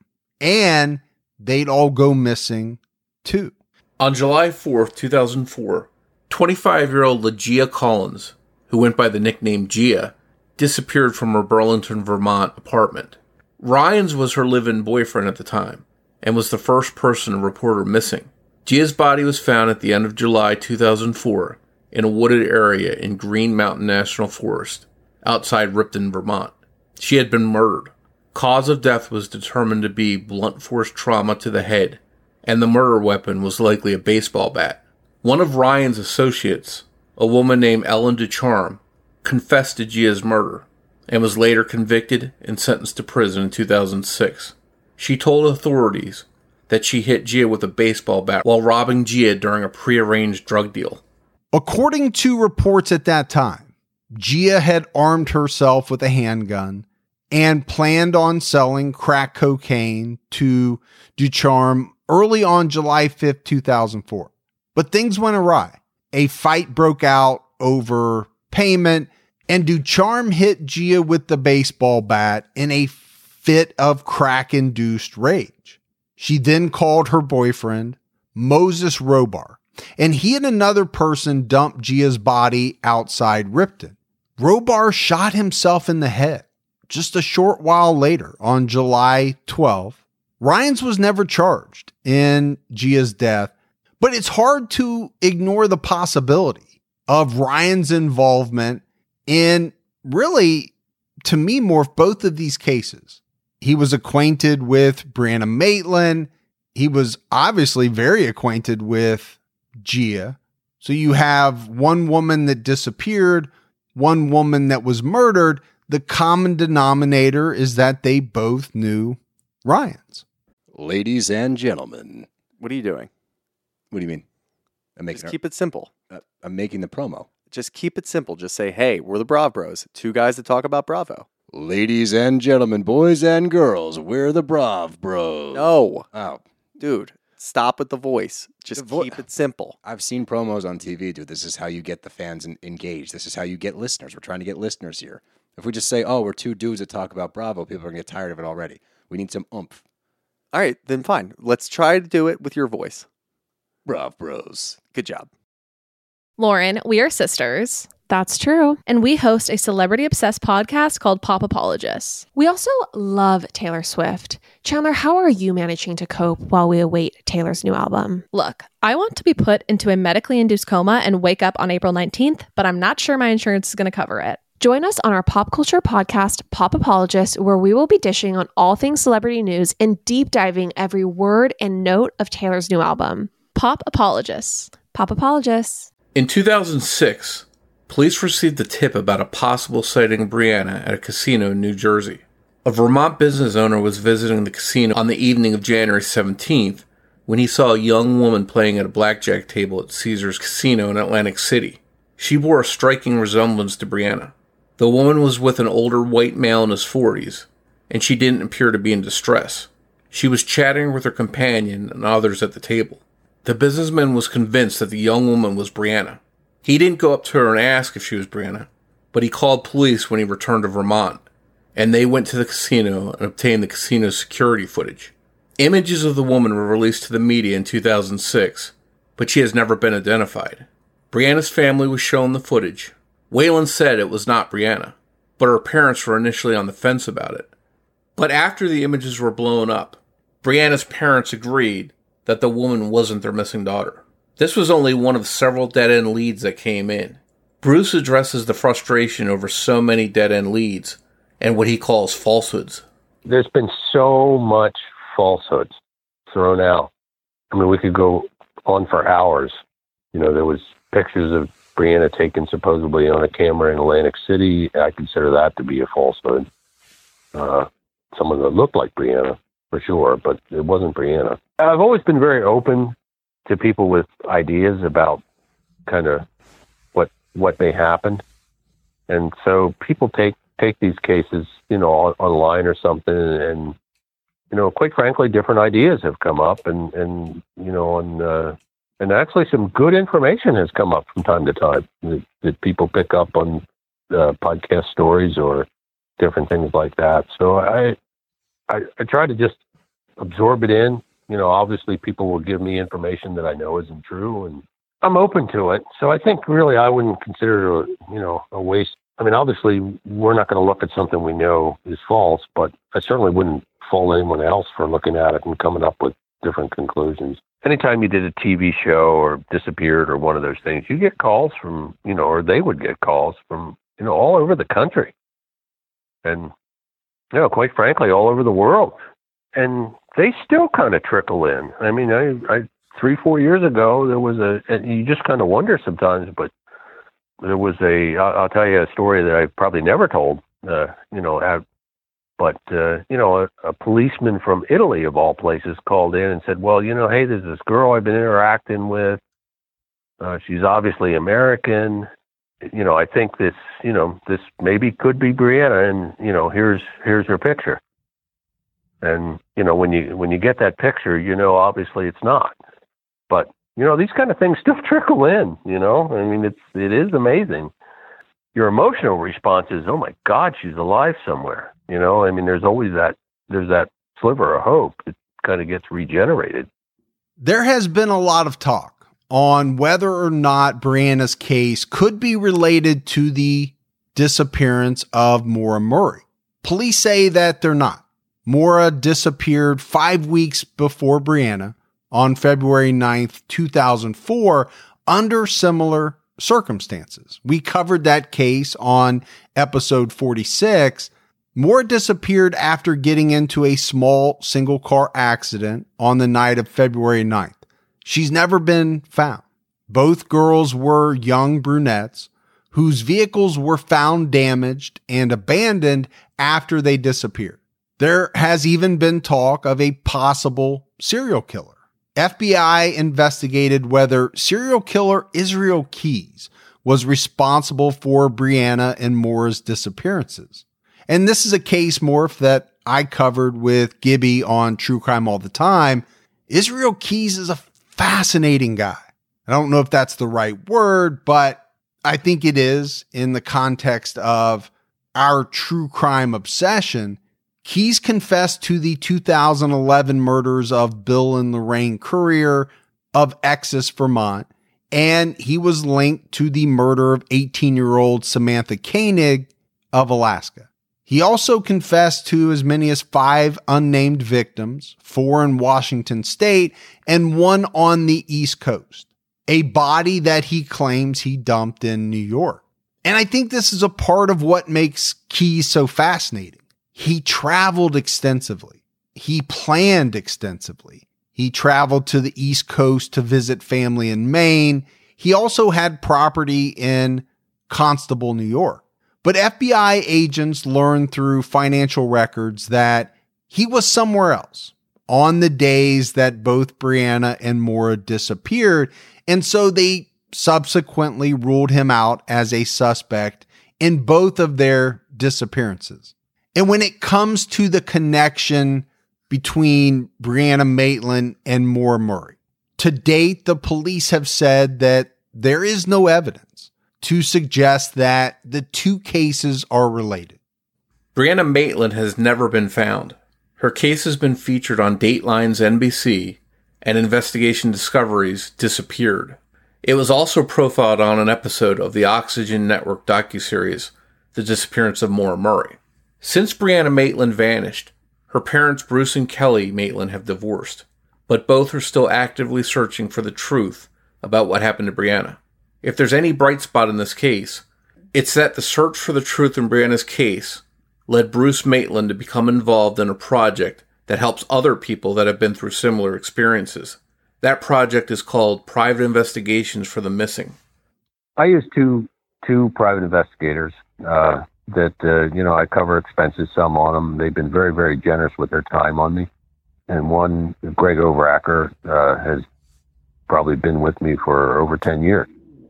and they'd all go missing too. On July fourth, two thousand four, twenty-five-year-old LaGia Collins, who went by the nickname Gia, disappeared from her Burlington, Vermont apartment. Ryans was her live-in boyfriend at the time and was the first person to report her missing. Gia's body was found at the end of July two thousand four in a wooded area in Green Mountain National Forest outside Ripton, Vermont. She had been murdered. Cause of death was determined to be blunt force trauma to the head, and the murder weapon was likely a baseball bat. One of Ryan's associates, a woman named Ellen Ducharme, confessed to Gia's murder and was later convicted and sentenced to prison in two thousand six. She told authorities that she hit Gia with a baseball bat while robbing Gia during a prearranged drug deal. According to reports at that time, Gia had armed herself with a handgun and planned on selling crack cocaine to Ducharme early on July fifth, two thousand four. But things went awry. A fight broke out over payment, and Ducharme hit Gia with the baseball bat in a fit of crack-induced rage. She then called her boyfriend, Moses Robar, and he and another person dumped Gia's body outside Ripton. Robar shot himself in the head. Just a short while later, on July twelfth, Ryans was never charged in Gia's death, but it's hard to ignore the possibility of Ryan's involvement in, really, to me, morph both of these cases. He was acquainted with Brianna Maitland. He was obviously very acquainted with Gia. So you have one woman that disappeared, one woman that was murdered. The common denominator is that they both knew Ryans. Ladies and gentlemen. What are you doing? What do you mean? I'm making Just a- keep it simple. uh, I'm making the promo. Just keep it simple. Just say, hey, we're the Brav Bros. Two guys that talk about Bravo. Ladies and gentlemen, boys and girls, we're the Brav Bros. No. Oh, Dude, stop with the voice. Just The vo- keep it simple. I've seen promos on T V, dude. This is how you get the fans en- engaged. This is how you get listeners. We're trying to get listeners here. If we just say, oh, we're two dudes that talk about Bravo, people are going to get tired of it already. We need some oomph. All right, then fine. Let's try to do it with your voice. Brav Bros. Good job. Lauren, we are sisters. That's true. And we host a celebrity-obsessed podcast called Pop Apologists. We also love Taylor Swift. Chandler, how are you managing to cope while we await Taylor's new album? Look, I want to be put into a medically induced coma and wake up on April nineteenth, but I'm not sure my insurance is going to cover it. Join us on our pop culture podcast, Pop Apologists, where we will be dishing on all things celebrity news and deep diving every word and note of Taylor's new album. Pop Apologists. Pop Apologists. In two thousand six, police received a tip about a possible sighting of Brianna at a casino in New Jersey. A Vermont business owner was visiting the casino on the evening of January seventeenth when he saw a young woman playing at a blackjack table at Caesars Casino in Atlantic City. She bore a striking resemblance to Brianna. The woman was with an older white male in his forties, and she didn't appear to be in distress. She was chatting with her companion and others at the table. The businessman was convinced that the young woman was Brianna. He didn't go up to her and ask if she was Brianna, but he called police when he returned to Vermont, and they went to the casino and obtained the casino's security footage. Images of the woman were released to the media in two thousand six, but she has never been identified. Brianna's family was shown the footage. Waylon said it was not Brianna, but her parents were initially on the fence about it. But after the images were blown up, Brianna's parents agreed that the woman wasn't their missing daughter. This was only one of several dead-end leads that came in. Bruce addresses the frustration over so many dead-end leads and what he calls falsehoods. There's been so much falsehoods thrown out. I mean, we could go on for hours. You know, there was pictures of Brianna taken supposedly on a camera in Atlantic City. I consider that to be a falsehood. Uh, someone that looked like Brianna, for sure, but it wasn't Brianna. I've always been very open to people with ideas about kind of what what may happen. And so people take, take these cases, you know, on, online or something, and, you know, quite frankly, different ideas have come up, and, and you know, and uh, and actually some good information has come up from time to time that, that people pick up on uh, podcast stories or different things like that. So I, I I try to just absorb it in. You know, obviously people will give me information that I know isn't true, and I'm open to it. So I think really I wouldn't consider it a, you know, a waste. I mean, obviously we're not going to look at something we know is false, but I certainly wouldn't fault anyone else for looking at it and coming up with different conclusions. Anytime you did a T V show or disappeared or one of those things, you get calls from, you know, or they would get calls from, you know, all over the country. And, you know, quite frankly, all over the world. And they still kind of trickle in. I mean, I, I three, four years ago, there was a, and you just kind of wonder sometimes, but there was a, I'll, I'll tell you a story that I probably never told, uh, you know, at, but, uh, you know, a, a policeman from Italy, of all places, called in and said, well, you know, hey, there's this girl I've been interacting with. Uh, she's obviously American. You know, I think this, you know, this maybe could be Brianna, and, you know, here's, here's her picture. And, you know, when you, when you get that picture, you know, obviously it's not. But, you know, these kind of things still trickle in, you know, I mean, it's, it is amazing. Your emotional response is, oh my God, she's alive somewhere. You know, I mean, there's always that, there's that sliver of hope that kind of gets regenerated. There has been a lot of talk on whether or not Brianna's case could be related to the disappearance of Maura Murray. Police say that they're not. Maura disappeared five weeks before Brianna on February ninth, two thousand four, under similar circumstances. We covered that case on episode forty-six. Maura disappeared after getting into a small single car accident on the night of February ninth. She's never been found. Both girls were young brunettes whose vehicles were found damaged and abandoned after they disappeared. There has even been talk of a possible serial killer. F B I investigated whether serial killer Israel Keyes was responsible for Brianna and Maura's disappearances. And this is a case, Morph, that I covered with Gibby on True Crime All the Time. Israel Keyes is a fascinating guy. I don't know if that's the right word, but I think it is in the context of our true crime obsession. Keyes confessed to the two thousand eleven murders of Bill and Lorraine Currier of Exes, Vermont, and he was linked to the murder of eighteen-year-old Samantha Koenig of Alaska. He also confessed to as many as five unnamed victims, four in Washington state and one on the East Coast, a body that he claims he dumped in New York. And I think this is a part of what makes Keyes so fascinating. He traveled extensively. He planned extensively. He traveled to the East Coast to visit family in Maine. He also had property in Constable, New York. But F B I agents learned through financial records that he was somewhere else on the days that both Brianna and Maura disappeared. And so they subsequently ruled him out as a suspect in both of their disappearances. And when it comes to the connection between Brianna Maitland and Maura Murray, to date, the police have said that there is no evidence to suggest that the two cases are related. Brianna Maitland has never been found. Her case has been featured on Dateline's N B C, and Investigation Discovery's Disappeared. It was also profiled on an episode of the Oxygen Network docuseries, The Disappearance of Maura Murray. Since Brianna Maitland vanished, her parents Bruce and Kelly Maitland have divorced, but both are still actively searching for the truth about what happened to Brianna. If there's any bright spot in this case, it's that the search for the truth in Brianna's case led Bruce Maitland to become involved in a project that helps other people that have been through similar experiences. That project is called Private Investigations for the Missing. I use two two private investigators uh, that, uh, you know, I cover expenses, some on them. They've been very, very generous with their time on me. And one, Greg Overacker, uh, has probably been with me for over ten years.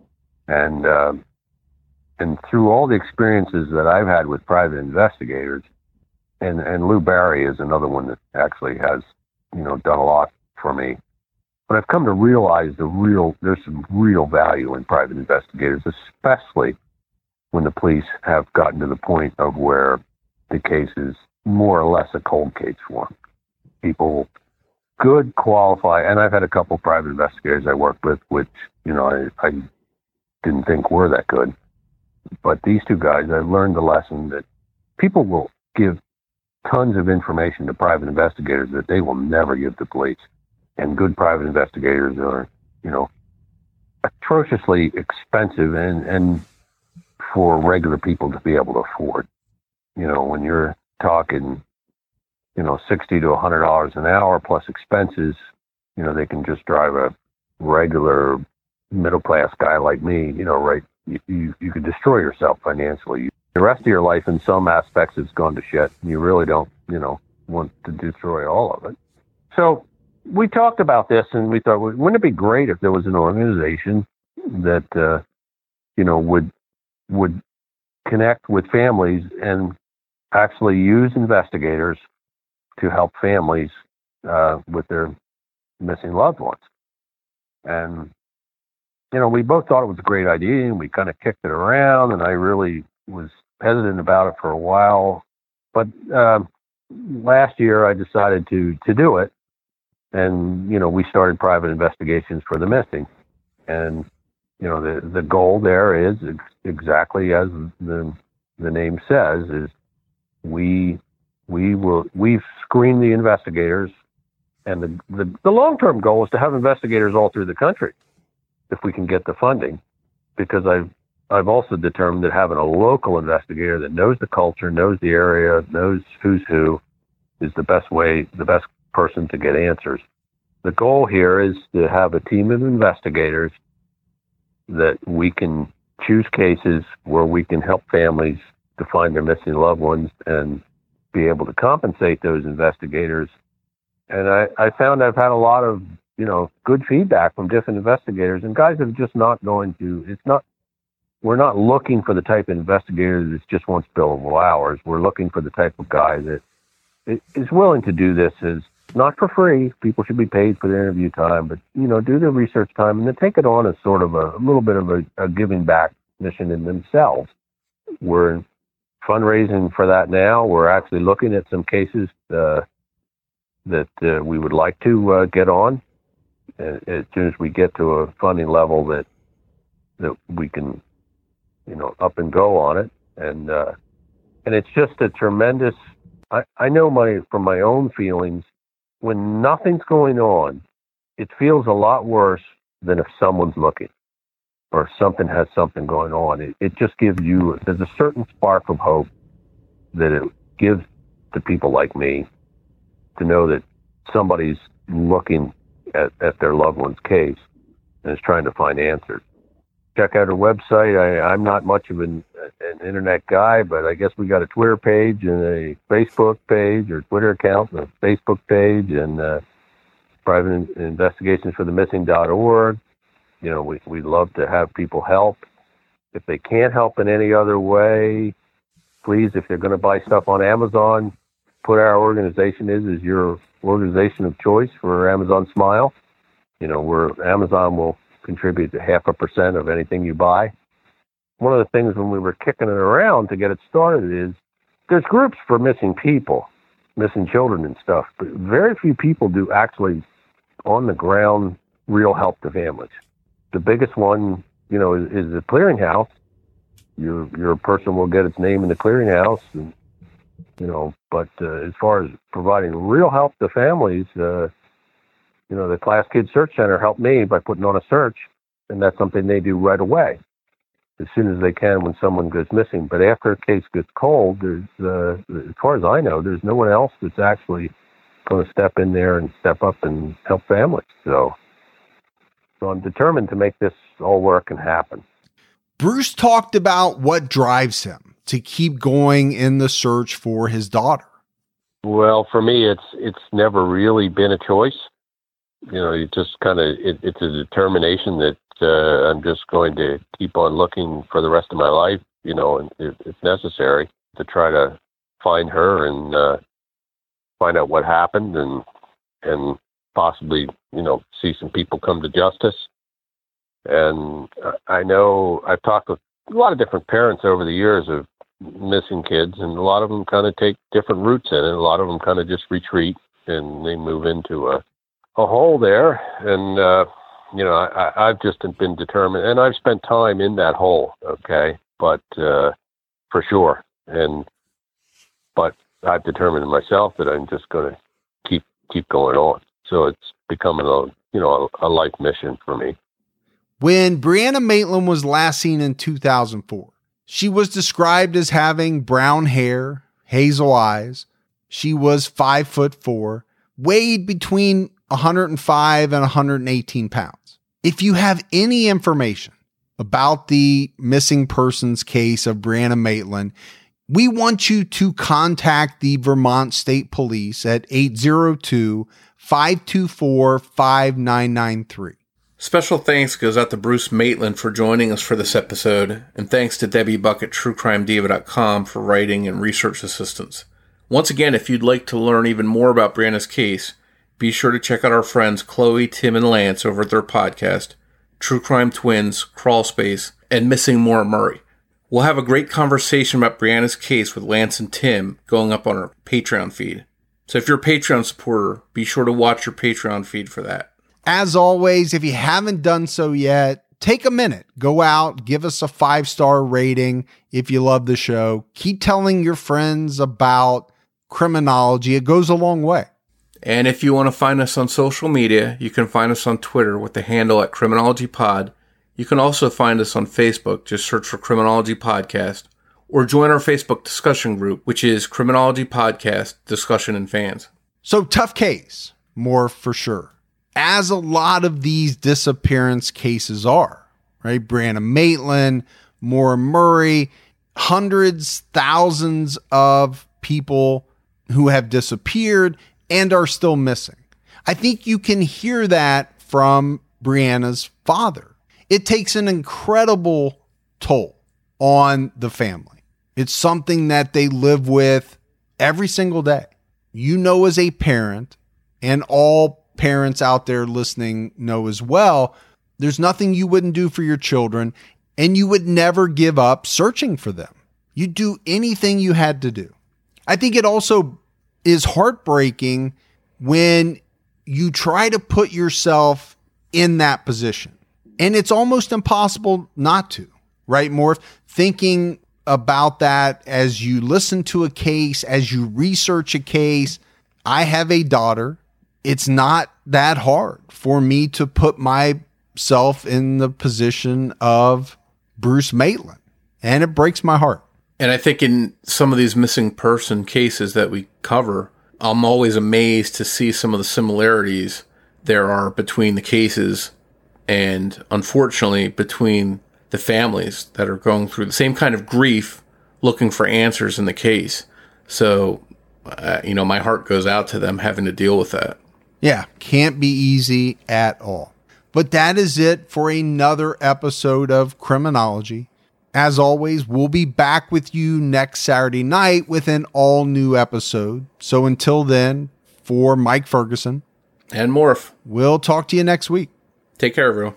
And uh, and through all the experiences that I've had with private investigators, and, and Lou Barry is another one that actually has, you know, done a lot for me. But I've come to realize the real, there's some real value in private investigators, especially when the police have gotten to the point of where the case is more or less a cold case for them. People, good, qualify, and I've had a couple of private investigators I worked with, which, you know, I, I didn't think were that good. But these two guys, I've learned the lesson that people will give tons of information to private investigators that they will never give to police. And good private investigators are, you know, atrociously expensive and, and for regular people to be able to afford. You know, when you're talking, you know, sixty to a hundred dollars an hour plus expenses, you know, they can just drive a regular middle class guy like me, you know, right. You, you, you could destroy yourself financially. You, the rest of your life in some aspects has gone to shit. And you really don't, you know, want to destroy all of it. So we talked about this and we thought, wouldn't it be great if there was an organization that, uh, you know, would, would connect with families and actually use investigators to help families uh, with their missing loved ones. And, you know, we both thought it was a great idea and we kind of kicked it around, and I really was hesitant about it for a while. But uh, last year I decided to, to do it. And, you know, we started Private Investigations for the Missing. And, you know, the, the goal there is ex- exactly as the the name says, is we we will we've screened the investigators, and the, the, the long-term goal is to have investigators all through the country if we can get the funding, because I've I've also determined that having a local investigator that knows the culture, knows the area, knows who's who, is the best way, the best person to get answers. The goal here is to have a team of investigators that we can choose cases where we can help families to find their missing loved ones and be able to compensate those investigators. And I, I found I've had a lot of you know, good feedback from different investigators, and guys are just not going to, it's not, we're not looking for the type of investigator that just wants billable hours. We're looking for the type of guy that is willing to do this as not for free. People should be paid for their interview time, but, you know, do the research time and then take it on as sort of a, a little bit of a, a giving back mission in themselves. We're fundraising for that now. We're actually looking at some cases uh, that uh, we would like to uh, get on uh, as soon as we get to a funding level that that we can, you know, up and go on it. And uh, and it's just a tremendous. I, I know my from my own feelings, when nothing's going on, it feels a lot worse than if someone's looking or something has something going on. It, it just gives you, there's a certain spark of hope that it gives to people like me to know that somebody's looking at, at their loved one's case and is trying to find answers. Check out our website. I, I'm not much of an, an internet guy, but I guess we got a Twitter page and a Facebook page, or Twitter account and a Facebook page, and uh, private investigations for the missing dot org. You know, we, we'd love to have people help. If they can't help in any other way, please, if they're going to buy stuff on Amazon, put our organization is as your organization of choice for Amazon Smile. You know, where Amazon will contribute to half a percent of anything you buy. One of the things when we were kicking it around to get it started is there's groups for missing people, missing children and stuff, but very few people do actually on the ground real help to families. The biggest one, you know, is, is the clearinghouse. Your your person will get its name in the clearinghouse, and you know. But uh, as far as providing real help to families, uh, you know, the Class Kids Search Center helped me by putting on a search, and that's something they do right away, as soon as they can when someone goes missing. But after a case gets cold, there's, uh, as far as I know, there's no one else that's actually going to step in there and step up and help families. So, so I'm determined to make this all work and happen. Bruce talked about what drives him to keep going in the search for his daughter. Well, for me, it's it's never really been a choice. You know, you just kind of, it, it's a determination that uh, I'm just going to keep on looking for the rest of my life, you know, and if, if necessary, to try to find her and uh, find out what happened and and possibly, you know, see some people come to justice. And I know I've talked with a lot of different parents over the years of missing kids, and a lot of them kind of take different routes in it. A lot of them kind of just retreat and they move into a a hole there, and uh, you know, I, I've just been determined, and I've spent time in that hole. Okay, but uh, for sure, and but I've determined myself that I'm just going to keep keep going on. So it's becoming a you know a, a life mission for me. When Brianna Maitland was last seen in two thousand four, she was described as having brown hair, hazel eyes. She was five foot four, weighed between one hundred five and one hundred eighteen pounds. If you have any information about the missing persons case of Brianna Maitland, we want you to contact the Vermont State Police at eight zero two, five two four, five nine nine three. Special thanks goes out to Bruce Maitland for joining us for this episode, and thanks to Debbie Buck at true crime diva dot com for writing and research assistance. Once again, if you'd like to learn even more about Brianna's case, be sure to check out our friends Chloe, Tim, and Lance over at their podcast, True Crime Twins, Crawl Space, and Missing Maura Murray. We'll have a great conversation about Brianna's case with Lance and Tim going up on our Patreon feed. So if you're a Patreon supporter, be sure to watch your Patreon feed for that. As always, if you haven't done so yet, take a minute, go out, give us a five-star rating if you love the show. Keep telling your friends about criminology. It goes a long way. And if you want to find us on social media, you can find us on Twitter with the handle at Criminology Pod. You can also find us on Facebook. Just search for Criminology Podcast. Or join our Facebook discussion group, which is Criminology Podcast Discussion and Fans. So tough case, more for sure. As a lot of these disappearance cases are, right? Brianna Maitland, Maura Murray, hundreds, thousands of people who have disappeared and are still missing. I think you can hear that from Brianna's father. It takes an incredible toll on the family. It's something that they live with every single day. You know, as a parent, and all parents out there listening know as well, there's nothing you wouldn't do for your children, and you would never give up searching for them. You'd do anything you had to do. I think it also is heartbreaking when you try to put yourself in that position. And it's almost impossible not to, right, Morph? Thinking about that as you listen to a case, as you research a case. I have a daughter. It's not that hard for me to put myself in the position of Bruce Maitland, and it breaks my heart. And I think in some of these missing person cases that we cover, I'm always amazed to see some of the similarities there are between the cases and, unfortunately, between the families that are going through the same kind of grief, looking for answers in the case. So, uh, you know, my heart goes out to them having to deal with that. Yeah, can't be easy at all. But that is it for another episode of Criminology. As always, we'll be back with you next Saturday night with an all-new episode. So until then, for Mike Ferguson and Morph, we'll talk to you next week. Take care, everyone.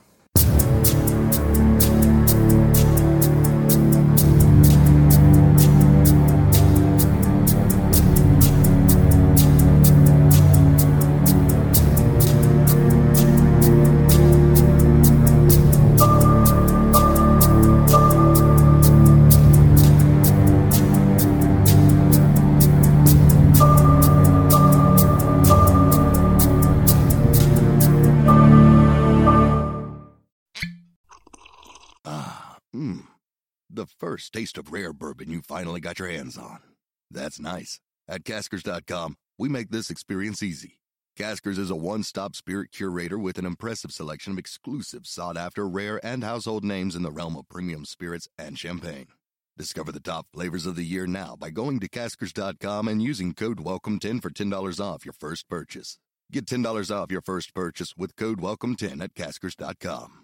First taste of rare bourbon you finally got your hands on. That's nice. At Caskers dot com, we make this experience easy. Caskers is a one-stop spirit curator with an impressive selection of exclusive, sought-after, rare, and household names in the realm of premium spirits and champagne. Discover the top flavors of the year now by going to Caskers dot com and using code welcome ten for ten dollars off your first purchase. Get ten dollars off your first purchase with code welcome ten at Caskers dot com.